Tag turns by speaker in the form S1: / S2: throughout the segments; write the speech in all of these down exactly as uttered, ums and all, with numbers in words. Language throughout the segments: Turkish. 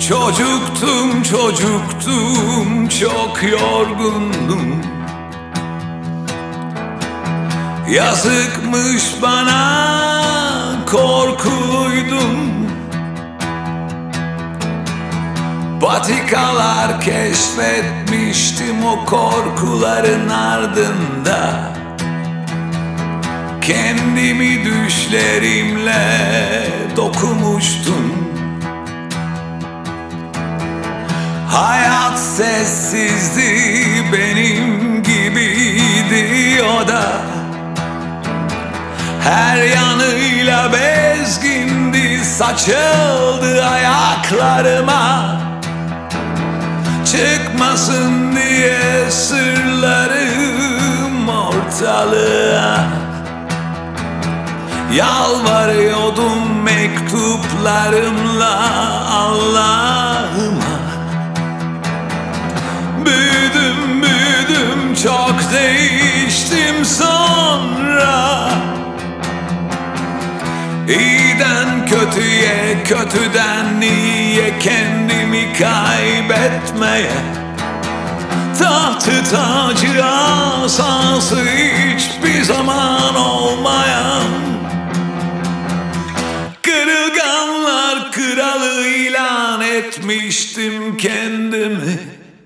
S1: Çocuktum çocuktum çok yorgundum. Yazıkmış bana, korkuluydum. Patikalar keşfetmiştim o korkuların ardında. Kendimi düşlerimle dokumuştum. Hayat sessizdi, benim gibiydi o da. Her yanıyla bezgindi, saçıldı ayaklarıma. Çıkmasın diye sırlarım ortalığa. Yalvarıyordum mektuplarımla Allah'ıma. Büyüdüm büyüdüm çok değiştim sonra. İyiden kötüye, kötüden iyiye kendimi kaybetmeye. Tahtı tacı asası hiçbir zaman olmayan kırılganlar kralı ilan etmiştim kendimi.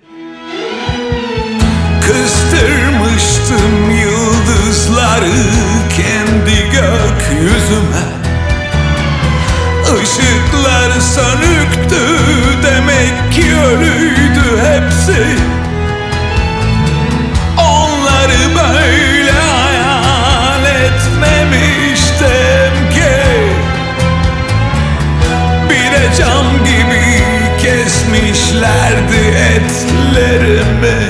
S1: Kıstırmıştım yıldızları kendi gökyüzüme. Işıklar sönüktü, demek ki ölüydü hepsi. Onları böyle hayal etmemiştim ki. Bir de cam gibi kesmişlerdi etlerimi.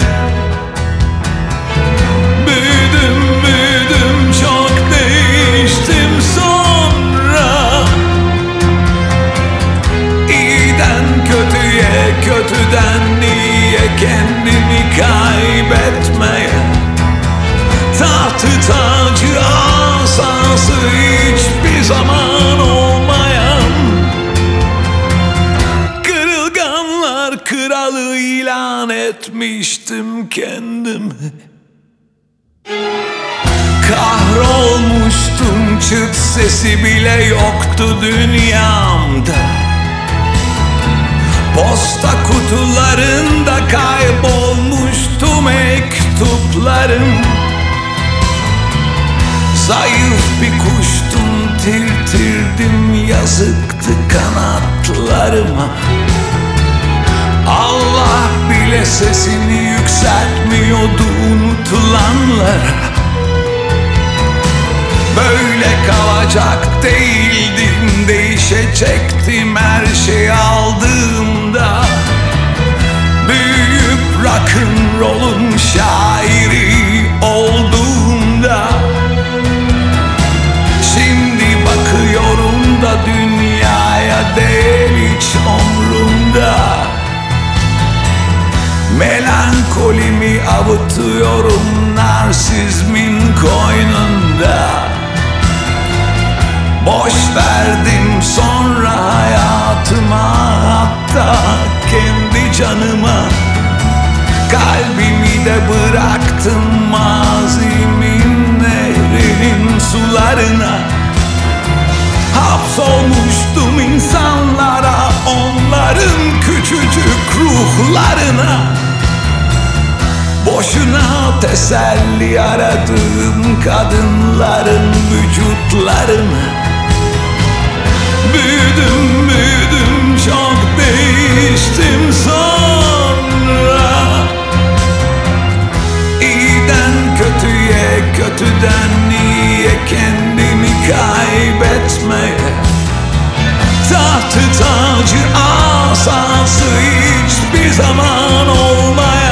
S1: Kötüden niye kendimi kaybetmeye. Tahtı tacı asası hiçbir zaman olmayan kırılganlar kralı ilan etmiştim kendimi. Kahrolmuştum, çıt sesi bile yoktu dünyamda. Posta kutularında kaybolmuştu mektuplarım. Zayıf bir kuştum, tirtirdim, yazıktı kanatlarıma. Allah bile sesini yükseltmiyordu unutulanlara. Böyle kalacak değildim, değişecektim her şeyi aldığımda. Büyüyüp rock'n'roll'un şairi olduğumda. Şimdi bakıyorum da dünyaya değil hiç umrumda. Melankolimi avutuyorum narsizmin koynunda. Boş verdim sonra hayatıma, hatta kendi canıma. Kalbimi de bıraktım mazimin nehrinin sularına. Hapsolmuştum insanlara, onların küçücük ruhlarına. Boşuna teselli aradığım kadınların vücutlarına. Büyüdüm büyüdüm çok değiştim sonra. İyiden kötüye, kötüden iyiye kendimi kaybetmeye. Tahtı tacı asası hiçbir zaman olmaya.